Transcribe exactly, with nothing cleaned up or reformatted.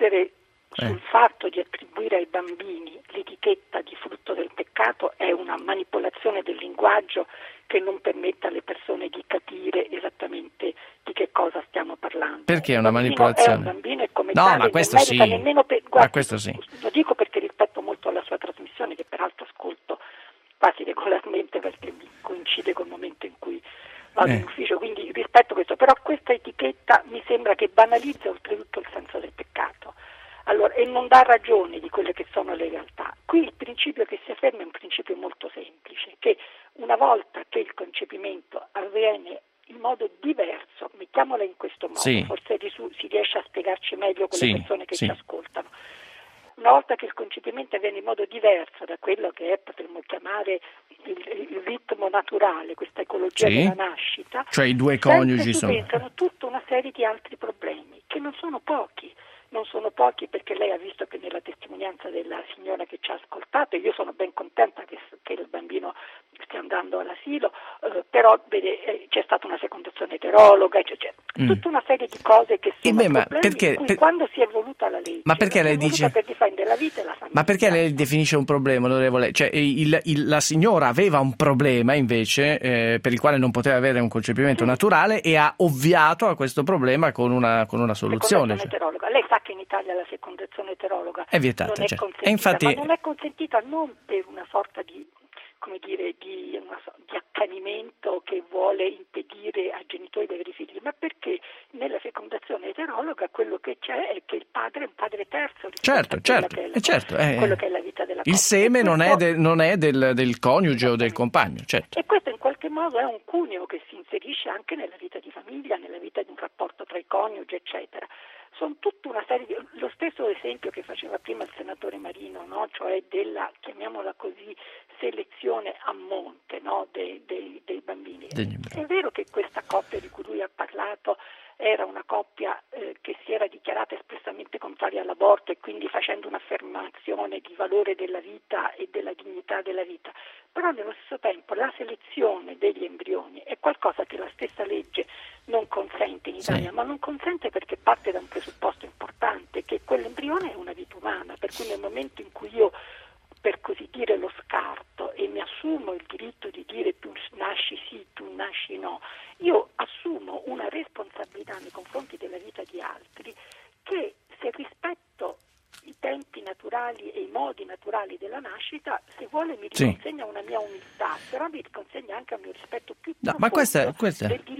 insistere sul Eh. fatto di attribuire ai bambini l'etichetta di frutto del peccato è una manipolazione del linguaggio che non permette alle persone di capire esattamente di che cosa stiamo parlando. Perché è Un una bambino manipolazione? È un bambino e come No, tale ma questo non merita sì. nemmeno per... Ma Guardi, questo sì. lo dico perché rispetto molto alla sua trasmissione, che peraltro ascolto quasi regolarmente perché mi coincide col momento in cui vado Eh. in ufficio, quindi rispetto questo, però questa etichetta mi sembra che banalizza oltretutto il senso del peccato. Allora, e non dà ragione di quelle che sono le realtà. Qui il principio che si afferma è un principio molto semplice, che una volta che il concepimento avviene in modo diverso, mettiamola in questo modo, Sì. forse risu- si riesce a spiegarci meglio con Sì, le persone che sì. ci ascoltano. Una volta che il concepimento avviene in modo diverso da quello che è, potremmo chiamare il, il ritmo naturale, questa ecologia Sì. della nascita, Cioè i due sempre coniugi si sono... pensano tutta una serie di altri problemi, che non sono pochi. Non sono pochi perché lei ha visto che nella testimonianza della signora che ci ha ascoltato, e io sono ben contenta che, che il bambino stia andando all'asilo, eh, però vede, eh, c'è stata una fecondazione eterologa, cioè, c'è Mm. tutta una serie di cose che Eh sono beh, ma problemi perché- in cui per- quando si è voluta la legge, Ma perché la si lei è voluta dice- per difendere la vita e la famiglia. Ma perché lei definisce un problema, onorevole? Cioè, il- il- la signora aveva un problema invece eh, per il quale non poteva avere un concepimento Sì. naturale e ha ovviato a questo problema con una, con una soluzione. Fecondazione Cioè. eterologa. Lei sa che in Italia la fecondazione eterologa È vietata, non è certo. consentita, E infatti- ma non è consentita non per una sorta di, come dire, di, una, so- di accanimento che vuole impedire ai genitori di avere figli, ma perché nella fecondazione eterologa quello che c'è è che il padre è un padre terzo rispetto Certo, a quella certo, che è la, eh, certo, eh, quello che è la vita della Il coppia. seme E non è, questo- de- non è del, del coniuge o del compagno, certo. E questo in qualche modo è un cuneo che si inserisce anche nella vita di famiglia, nella vita di un rapporto tra i coniugi, eccetera. Sono tutta una serie di... Lo stesso esempio che faceva prima il senatore Marino, no? Cioè della, chiamiamola così, selezione a monte, no? dei, dei, dei bambini. Degli embrioni. È vero che questa coppia di cui lui ha parlato era una coppia eh, che si era dichiarata espressamente contraria all'aborto e quindi facendo un'affermazione di valore della vita e della dignità della vita, però nello stesso tempo la selezione degli embrioni è qualcosa che la stessa legge non consente in Italia, Sì. ma non consente perché parte da un presupposto importante, che quell'embrione è una vita umana, per cui nel momento in cui io, per così dire, lo scarto e mi assumo il diritto di dire tu nasci sì, tu nasci no, io assumo una responsabilità nei confronti della vita di altri che, se rispetto i tempi naturali e i modi naturali della nascita, se vuole mi Sì. riconsegna una mia umiltà, però mi riconsegna anche un mio rispetto più No, profondo ma questa- questa- del diritto